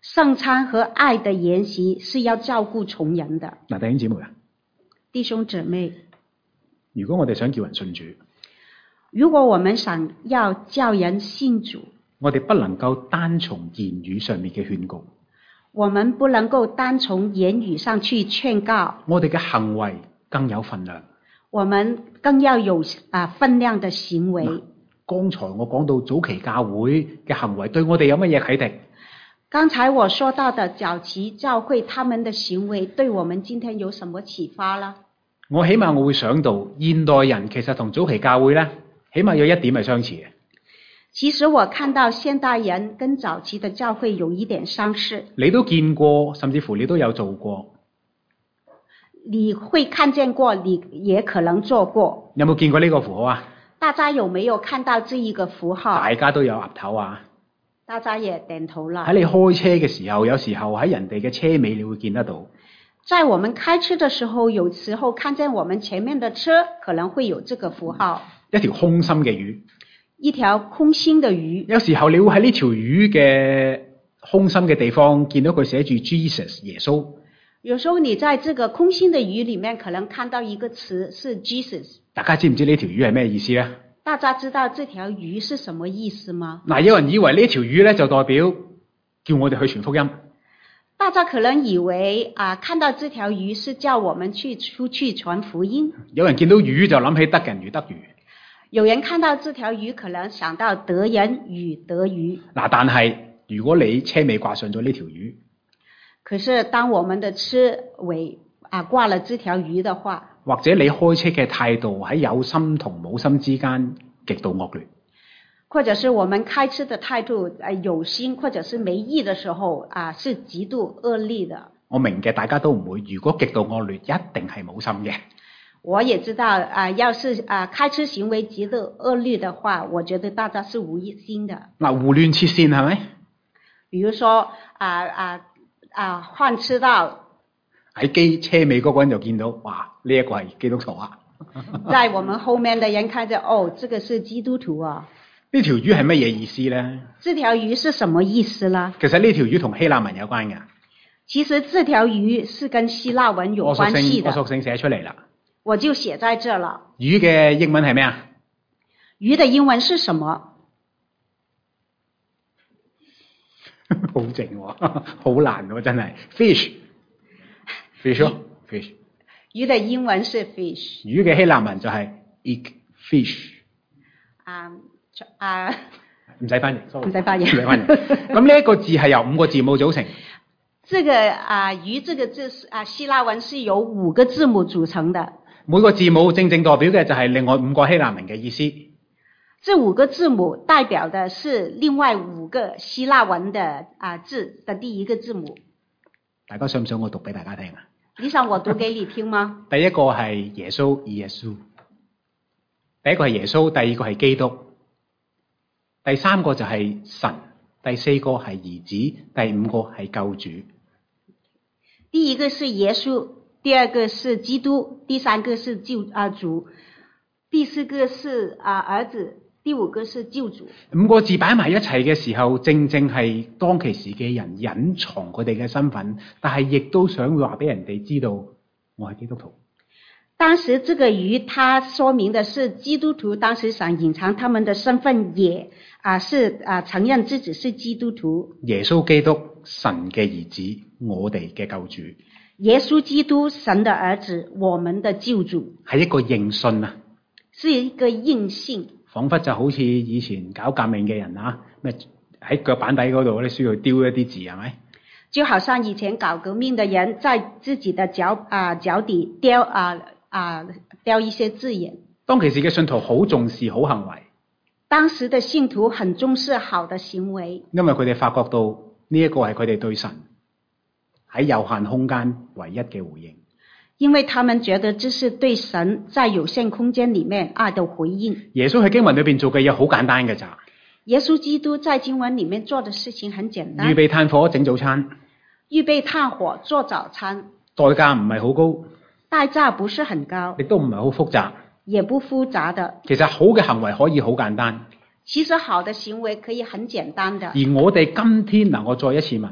聖餐和愛的筵席是要照顧從人的。 嗱，弟兄姊妹啊， 弟兄姊妹， 如果我哋想叫人信主， 如果我們想要叫人信主， 我哋不能夠單從言語上面嘅勸告， 我們不能夠單從言語上去勸告， 我哋嘅行為更有分量。 我們更要有啊分量的行為。 剛才我講到早期教會嘅行為對我哋有乜嘢啟迪？ 剛才我說到的早期教會他們的行為對我們今天有什麼啟發呢？ 我起碼我會想到現代人其實同早期教會咧，起碼有一點係相似嘅。 其實我看到現代人跟早期的教會有一點相似。 你都見過，甚至乎你都有做過。 你會看見過，你也可能做過。 有冇見過呢個符號啊？ 大家有沒有看到這一個符號？ 大家都有岌頭啊！ 大家也點頭了。 喺你開車嘅時候，有時候喺人哋嘅車尾你會見得到。 在我們開車的時候，有時候看見我們前面的車可能會有這個符號。 一條空心嘅魚。 一條空心的魚。有時候你會喺呢條魚嘅空心嘅地方見到佢寫住 Jesus 耶穌。 有時候你在這個空心的魚裡面可能看到一個詞是 Jesus。 大家知唔知呢條魚係咩意思呢？ 大家知道這條魚是什麼意思嗎？ 嗱，有人以為呢條魚咧就代表叫我哋去傳福音。 大家可能以為啊，看到這條魚是叫我們去出去傳福音。 有人見到魚就諗起得人如得魚。 有人看到這條魚可能想到得人如得魚。 嗱，但係如果你車尾掛上咗呢條魚， 可是當我們的車尾啊掛了這條魚的話， 或者你開車嘅態度喺有心同冇心之間極度惡劣， 或者是我們開車的態度啊有心或者是沒意的時候啊是極度惡劣的。 我明嘅，大家都唔會。如果極度惡劣，一定係冇心嘅。 我也知道啊，要是啊開車行為極度惡劣的話，我覺得大家是無心的。 嗱，胡亂切線係咪？ 比如說啊啊啊換車道。 喺機車尾嗰個人就見到，哇！呢、這、一個係基督徒啊！ 在我們後面的人看着，哦，這個是基督徒啊！ 呢條魚係乜嘢意思咧？ 這條魚是什麼意思呢？ 其實呢條魚同希臘文有關嘅。 其實這條魚是跟希臘文有關係的。 我索性寫出嚟啦。 我就寫在這了。 魚嘅英文係咩啊？ 魚的英文是什麼？ 好靜喎，好難喎，真係 fish。fish fish 魚的英文是 fish。 魚嘅希臘文就係 ik fish。 啊啊， 唔使翻譯， 唔使翻譯。唔使翻譯。咁呢一個字係由五個字母組成。 這個啊魚這個字啊希臘文是由五個字母組成的。 每個字母正正代表嘅就係另外五個希臘文嘅意思。 這五個字母代表的是另外五個希臘文的啊字的第一個字母。 大家想唔想我讀俾大家聽啊？ 你想我讀給你聽嗎？ 第一個係耶穌，耶穌。第一個係耶穌，第二個係基督，第三個就係神，第四個係兒子，第五個係救主。 第一個是耶穌，第二個是基督，第三個是救啊主，第四個是啊兒子，第五個是救主。 五個字擺埋一齊嘅時候，正正係當其時嘅人隱藏佢哋嘅身份，但係亦都想話俾人哋知道我係基督徒。 當時這個魚，它說明的是基督徒當時想隱藏他們的身份，也啊是啊承認自己是基督徒。 耶穌基督，神嘅兒子，我哋嘅救主。 耶穌基督，神的兒子，我們的救主。 係一個認信啊， 是一個認信。彷彿就好似以前搞革命嘅人啊，咩喺腳板底嗰度咧需要丟一啲字係咪？ 就好像以前搞革命的人在自己的腳啊腳底雕啊啊雕一些字眼。 當其時嘅信徒好重視好行為。 當時的信徒很重視好的行為， 因為佢哋發覺到呢一個係佢哋對神喺有限空間唯一嘅回應。 因為他們覺得這是對神在有限空間裡面愛的回應。 耶穌喺經文裏邊做嘅嘢好簡單嘅咋。 耶穌基督在經文裡面做的事情很簡單。 預備炭火整早餐。 預備炭火做早餐。 代價唔係好高。 代價不是很高。 亦都唔係好複雜。 也不複雜的。 其實好嘅行為可以好簡單。 其實好的行為可以很簡單的。 而我哋今天嗱，我再一次問。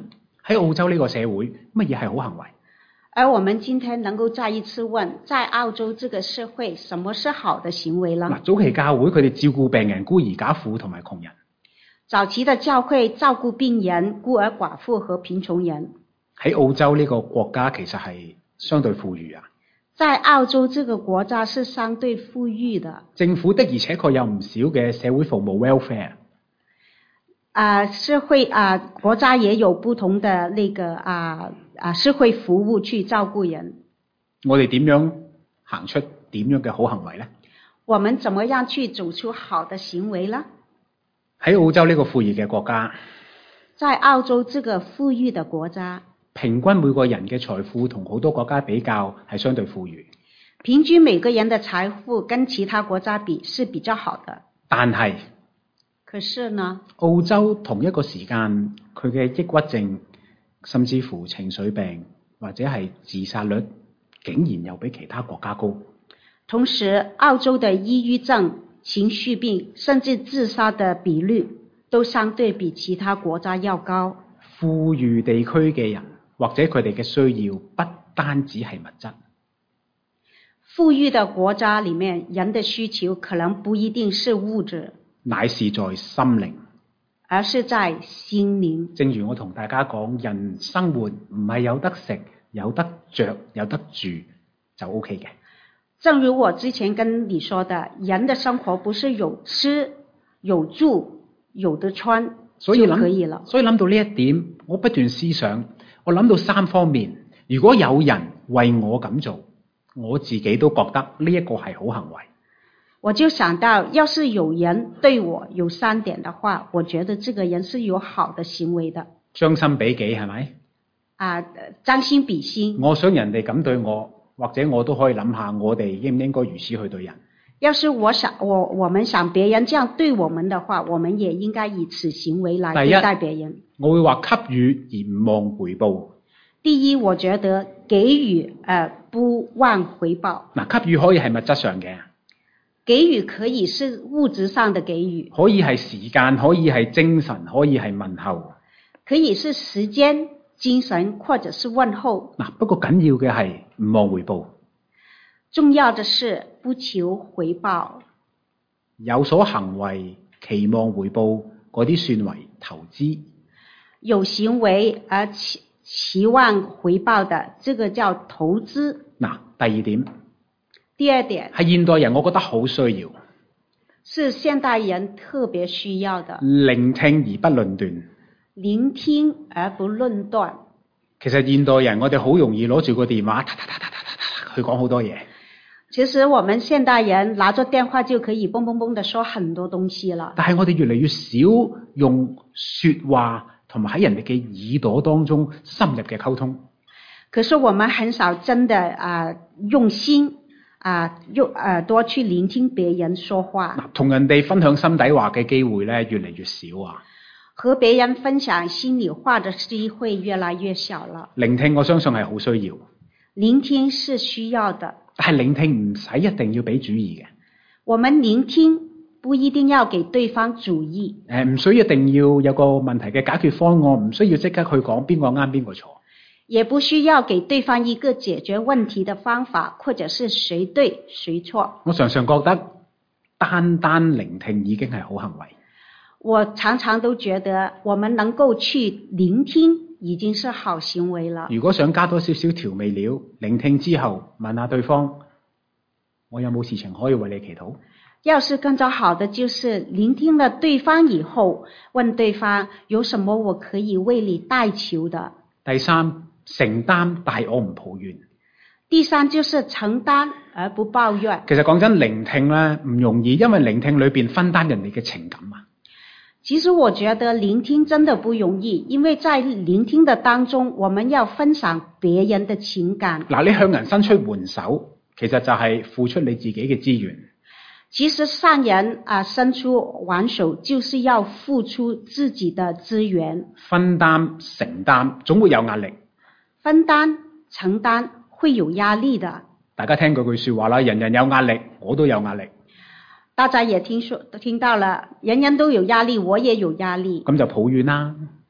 喺澳洲呢個社會，乜嘢係好行為？ 而我們今天能夠再一次問，在澳洲這個社會，什麼是好的行為呢？ 嗱，早期教會佢哋照顧病人、孤兒寡婦同埋窮人。 早期的教會照顧病人、孤兒寡婦和貧窮人。 喺澳洲呢個國家其實係相對富裕啊。 在澳洲這個國家是相對富裕的。 政府的而且確有唔少嘅社會服務 welfare。 啊，社會啊，國家也有不同的那個啊啊社會服務去照顧人。 我哋點樣行出點樣嘅好行為呢？ 我們怎麼樣去走出好的行為呢？ 喺澳洲呢個富裕嘅國家， 在澳洲這個富裕的國家， 平均每個人嘅財富同好多國家比較係相對富裕。 平均每個人的財富跟其他國家比是比較好的。 但係， 可是呢， 澳洲同一個時間佢嘅抑鬱症，甚至乎情緒病或者係自殺率，竟然又比其他國家高。 同時，澳洲的抑鬱症、情緒病甚至自殺的比率都相對比其他國家要高。 富裕地區嘅人或者佢哋嘅需要不單止係物質。 富裕的國家裡面，人的需求可能不一定是物質， 乃是在心靈， 而是在心靈。 正如我同大家講，人生活唔係有得食、有得着、有得住就 OK 嘅。 正如我之前跟你說的，人的生活不是有吃、有住、有得穿就可以了。 所以諗到呢一點，我不斷思想，我諗到三方面。如果有人為我咁做，我自己都覺得呢一個係好行為。 我就想到，要是有人對我有三點的話，我覺得這個人是有好的行為的。 將心比己係咪？ 啊，將心比心。 我想人哋咁對我，或者我都可以諗下，我哋應唔應該如此去對人？ 要是我想我我們想別人這樣對我們的話，我們也應該以此行為來對待別人。 我會話給予而唔望回報。 第一，我覺得給予呃不忘回報。 嗱，給予可以係物質上嘅， 給予可以是物質上的給予， 可以係時間，可以係精神，可以係問候， 可以是時間、精神或者是問候。 嗱，不過緊要嘅係唔望回報。 重要的是不求回報。 有所行為期望回報嗰啲算為投資。 有行為而期期望回報的，這個叫投資。 嗱，第二點。 第二點係現代人，我覺得好需要。 是現代人特別需要的。 聆聽而不論斷。 聆聽而不論斷。 其實現代人，我哋好容易攞住個電話，嗒嗒嗒嗒嗒嗒去講好多嘢。 其實我們現代人拿着電話就可以嘣嘣嘣地說很多東西了。 但係我哋越嚟越少用說話同埋喺人哋嘅耳朵當中深入嘅溝通。 可是我們很少真的啊、呃、用心啊用耳朵去聆聽別人說話。 嗱，同人哋分享心底話嘅機會咧越嚟越少啊。 和別人分享心裡話的機會越來越小了。 聆聽我相信係好需要。 聆聽是需要的。 但係聆聽唔使一定要俾主意嘅。 我們聆聽不一定要給對方主意。 誒，唔需要一定要有個問題嘅解決方案，唔需要即刻去講邊個啱邊個錯。 也不需要給對方一個解決問題的方法，或者是誰對誰錯。 我常常覺得單單聆聽已經係好行為。 我常常都覺得我們能夠去聆聽已經是好行為了。 如果想加多少少調味料，聆聽之後問下對方，我有冇事情可以為你祈禱？ 要是更加好的就是聆聽了對方以後，問對方有什麼我可以為你代求的。 第三，承擔但我唔抱怨。 第三就是承擔而不抱怨。 其實講真，聆聽咧唔容易，因為聆聽裏邊分擔人哋嘅情感啊。 其實我覺得聆聽真的不容易，因為在聆聽的當中，我們要分享別人的情感。 嗱，你向人伸出援手，其實就係付出你自己嘅資源。 其實向人啊伸出援手，就是要付出自己的資源。 分擔承擔總會有壓力。 分擔承擔會有壓力的。 大家聽過句說話啦，人人有壓力，我都有壓力。 大家也聽說聽到了，人人都有壓力，我也有壓力。 咁就抱怨啦，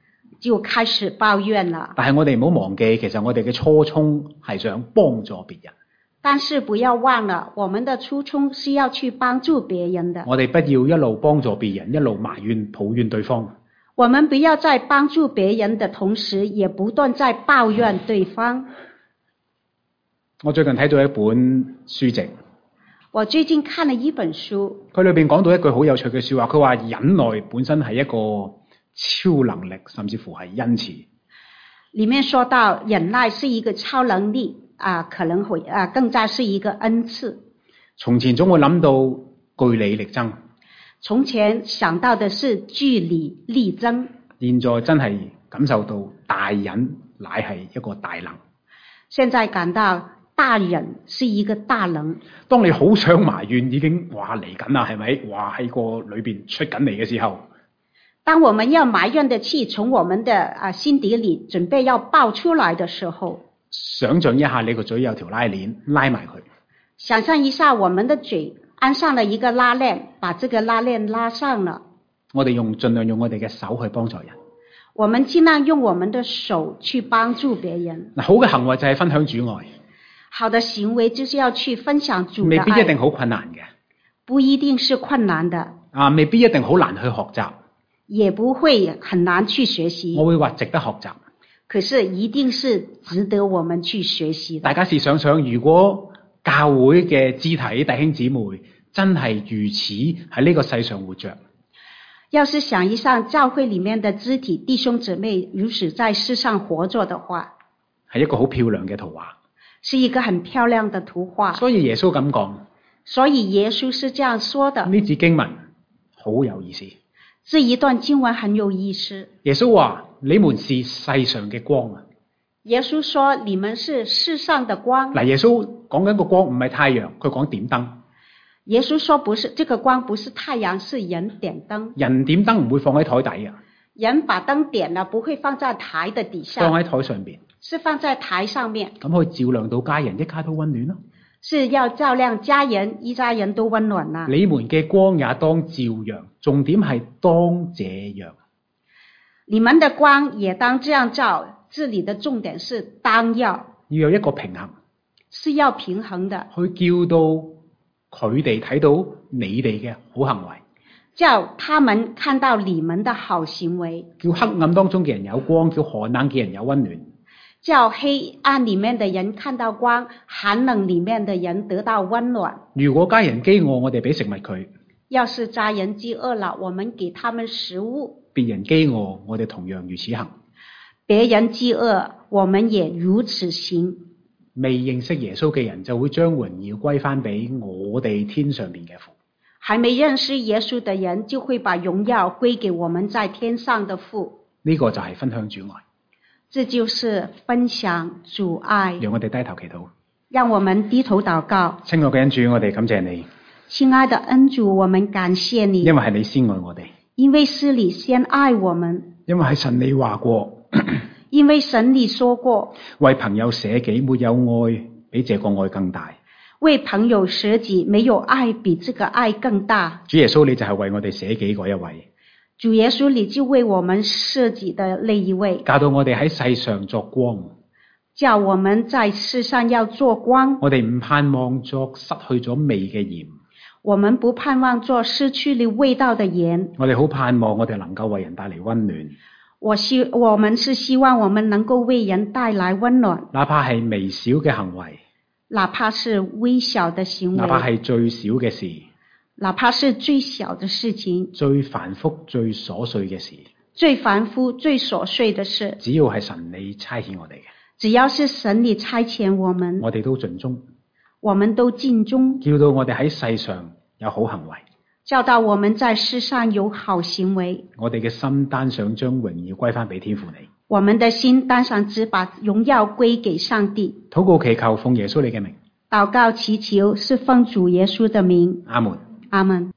就開始抱怨了。 但係我哋唔好忘記，其實我哋嘅初衷係想幫助別人。 但是不要忘了，我們的初衷是要去幫助別人的。 我哋不要一路幫助別人，一路埋怨抱怨對方。 我們不要在幫助別人的同時，也不斷在抱怨對方。 我最近睇到一本書籍， 我最近看了一本書， 佢裏邊講到一句好有趣嘅說話，佢話忍耐本身係一個超能力，甚至乎係恩賜。 裏面說到忍耐是一個超能力。啊，可能會啊，更加是一個恩賜。 從前總會諗到據理力爭， 從前想到的是據理力爭， 現在真係感受到大忍乃係一個大能。 現在感到大忍是一個大能。 當你好想埋怨，已經話嚟緊啦，係咪？話喺個裏邊出緊嚟嘅時候， 當我們要埋怨的氣從我們的啊心底裏準備要爆出來的時候， 想象一下，你個嘴有條拉鏈，拉埋佢。 想象一下，我們的嘴安上了一個拉鏈，把這個拉鏈拉上了。 我哋用盡量用我哋嘅手去幫助人。 我們盡量用我們的手去幫助別人。 嗱，好嘅行為就係分享主愛。 好的行為就是要去分享主的愛。 未必一定好困難嘅。 不一定是困難的。 啊，未必一定好難去學習。 也不會很難去學習。 我會話值得學習。 可是一定是值得我們去學習的。 大家試想想，如果教會嘅肢體弟兄姊妹真係如此喺呢個世上活着， 要是想一想教會裏面的肢體弟兄姊妹如此在世上活着的話， 係一個好漂亮嘅圖畫， 是一個很漂亮的圖畫。 所以耶穌咁講， 所以耶穌是這樣說的。 呢節經文好有意思。 這一段經文很有意思。 耶穌話：你們是世上嘅光啊！ 耶穌說：你們是世上的光。 嗱，耶穌講緊個光唔係太陽，佢講點燈。 耶穌說：不是，這個光不是太陽，是人點燈。 人點燈唔會放喺台底啊。 人把燈點了，不會放在台的底下， 放喺台上邊， 是放在台上面。 咁可以照亮到家人，一家都溫暖咯。 是要照亮家人，一家人都溫暖啦。 你們嘅光也當照陽，重點係當這樣。 你們的光也當這樣照，這裡的重點是當要。 要有一個平衡， 是要平衡的。 去叫到佢哋睇到你哋嘅好行為， 叫他們看到你們的好行為。 叫黑暗當中嘅人有光，叫寒冷嘅人有溫暖。 叫黑暗裡面的人看到光，寒冷裡面的人得到溫暖。 如果家人飢餓，我哋俾食物佢； 要是家人飢餓了，我們給他們食物。 別人飢餓，我哋同樣如此行。 別人飢餓，我們也如此行。 未認識耶穌嘅人就會將榮耀歸翻俾我哋天上面嘅父。 還沒認識耶穌的人就會把榮耀歸給我們在天上的父。 呢個就係分享主愛。 這就是分享主愛。 讓我哋低頭祈禱。 讓我們低頭禱告。 親愛嘅恩主，我哋感謝你。 親愛的恩主，我們感謝你。 因為係你先愛我哋。 因為是你先愛我們。 因為係神你話過。 因為神你說過， 為朋友捨己，沒有愛比這個愛更大。 為朋友捨己，沒有愛比這個愛更大。 主耶穌，你就係為我哋捨己嗰一位。 主耶穌，你就為我們捨己的那一位。 教導我哋喺世上作光。 叫我們在世上要做光。 我哋唔盼望作失去咗味嘅鹽。 我們不盼望做失去了味道的鹽。 我哋好盼望我哋能夠為人帶嚟溫暖。 我希我們是希望我們能夠為人帶來溫暖， 哪怕係微小嘅行為， 哪怕是微小的行為， 哪怕係最小嘅事， 哪怕是最小的事情， 最繁複最瑣碎嘅事， 最繁複最瑣碎的事， 只要係神你差遣我哋嘅， 只要是神你差遣我們， 我哋都盡忠， 我們都盡忠， 叫到我哋喺世上有好行為。 教導我們在世上有好行為， 我哋嘅心單想將榮耀歸翻俾天父你。 我們的心單想只把榮耀歸給上帝。 禱告祈求奉耶穌你嘅名。 禱告祈求是奉主耶穌的名。 阿門。 阿門。